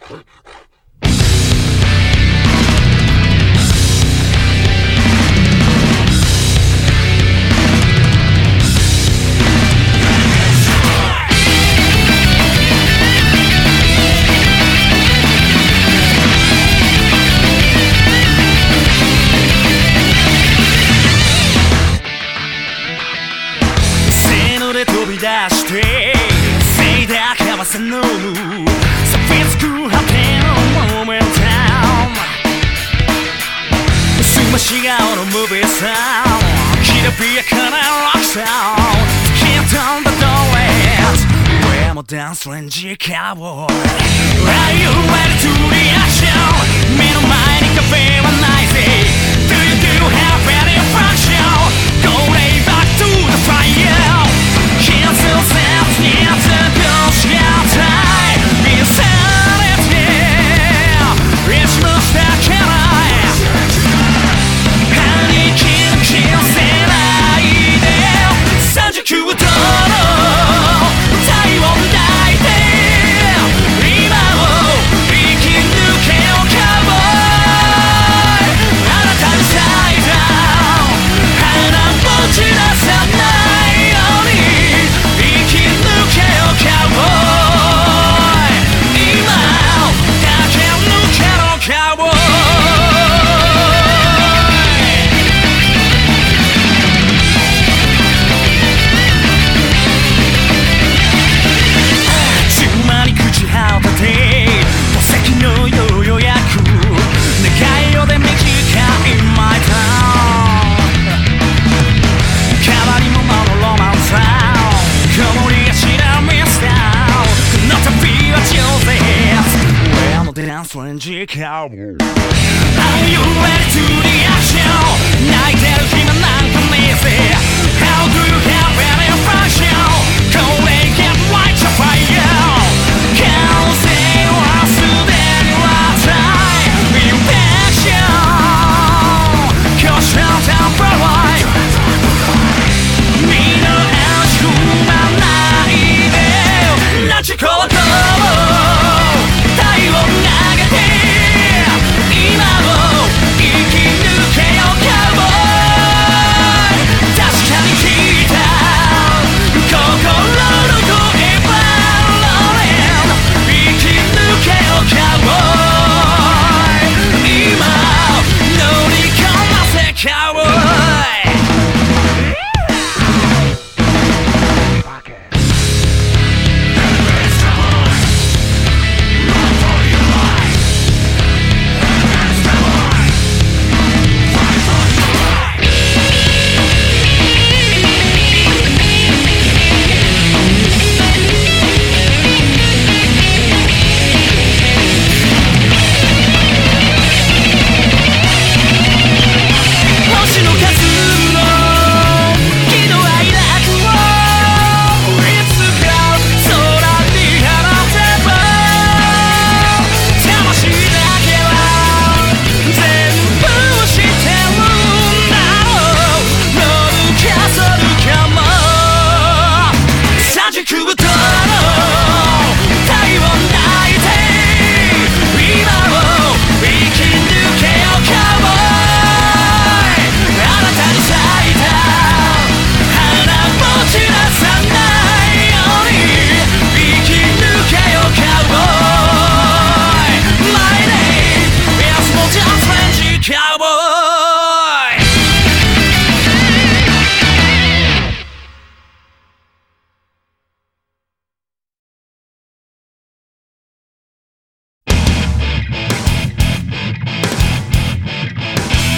飛び出してせいだかわせの錆びつく果てのモメンタムすまし顔のムービーサウンドきらびやかなロックサウンドCan't turn the door Where more than strange cowboy Are you ready to reaction 目の前に壁はないぜ Do you have any function Go lay back to the fire Can't still sense yet the ghost outside Insanity It's most I cannot 歯に金気をせないで39度の体温抱いて今を生き抜けよカウボーイあなたにサイダー花持ち出さないように生き抜けよカウボーイ今を駆け抜けろカウボーイちまり口はたて宝石のよう予約願いよで短いマイタウン変わり者のロマンサウン曇りがちなミスターこの旅は上手 Where no dance strange cowboy Are you ready to the action 泣いてる暇なんかねえぜ How do you have any function Go and get light your fire Can't